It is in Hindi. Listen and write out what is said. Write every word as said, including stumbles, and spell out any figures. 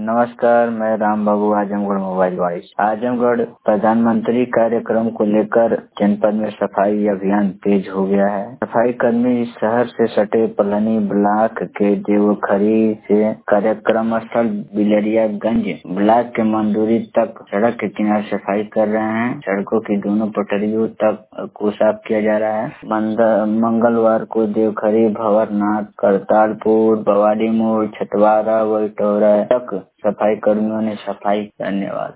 नमस्कार, मैं राम बाबू आजमगढ़ मोबाइल वाइस। आजमगढ़ प्रधानमंत्री कार्यक्रम को लेकर जनपद में सफाई अभियान तेज हो गया है। सफाई कर्मी शहर से सटे पलानी ब्लॉक के देवखरी से कार्यक्रम स्थल बिलरियागंज ब्लॉक के मंदूरी तक सड़क के किनारे सफाई कर रहे हैं। सड़कों की दोनों पटरियों तक को साफ किया जा रहा है। मंगलवार को देवखरी, भंवरनाथ, करतारपुर, बवाली मोड़, छतवारा, वैटौरा तक सफाई कर्मियों ने सफाई। धन्यवाद।